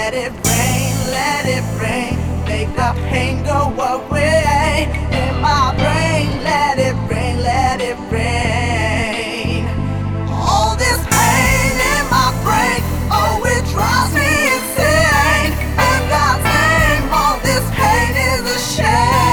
let it rain, make the pain go away. In my brain, let it rain, let it rain. All this pain in my brain, oh, it drives me insane. In God's name, all this pain is a shame.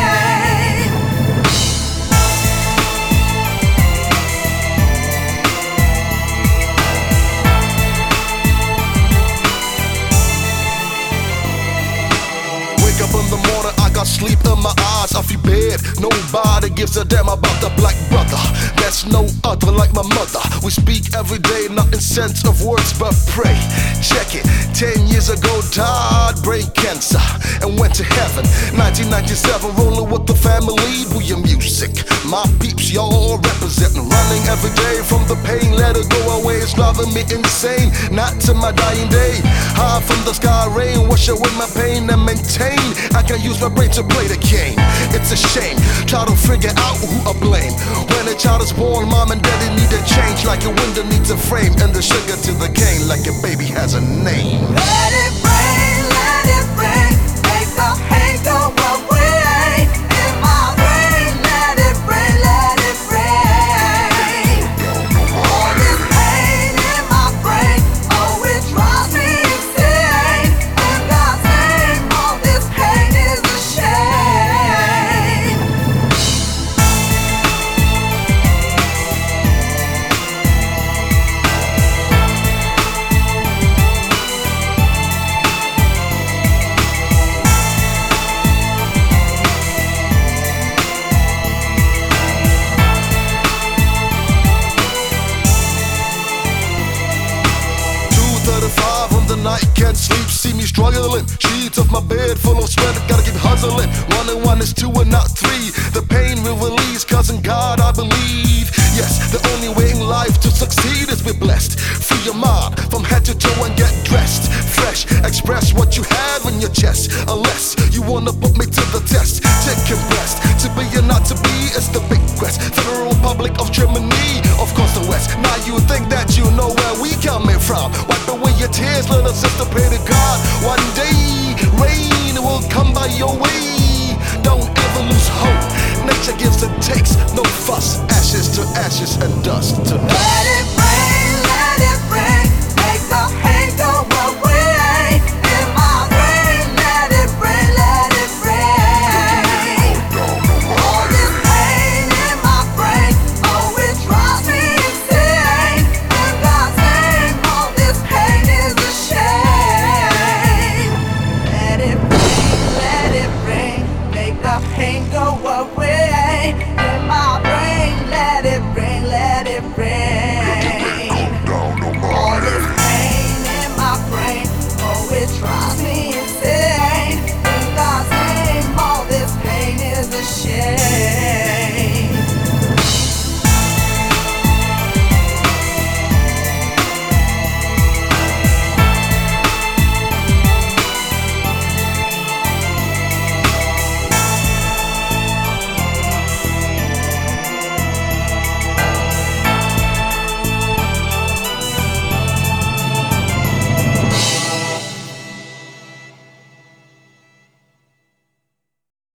Up in the morning, I got sleep in my eyes, I feel bad. Nobody gives a damn about the black brother. There's no other like my mother. We speak every day, not in sense of words but pray. Check it, 10 years ago died brain cancer and went to heaven. 1997, rolling with the family, do your music. My peeps, y'all representing, running every day from the pain. Let it go away, it's driving me insane. Not to my dying day, high from the sky rain, wash away my pain and maintain. I can use my brain to play the game. It's a shame, try to figure out who I blame. When a child is born, mom and daddy need a change. Like a window needs a frame, and the sugar to the cane, like a baby has a name. Let it rain, make the pain go away. In my brain, let it rain, let it rain. All this pain in my brain, oh, it drives me insane. In God's name, all this pain is a shame. On the night, can't sleep, see me struggling. Sheets of my bed full of sweat, gotta keep hustling. 1 and 1 is 2 and not 3. The pain will release, cause in God I believe. Yes, the only way in life to succeed is be blessed. Free your mind from head to toe and get dressed. Fresh, express what you have in your chest. Unless you wanna put me to the test. Take a rest, to be or not to be is the big quest. Federal Republic of Germany, of course the West. Now you think that you know where we coming from. Wipe away your tears, little sister, pray to God. One day, rain will come by your way. Don't ever lose hope. Nature gives and takes, no fuss. Ashes to ashes and dust to dust.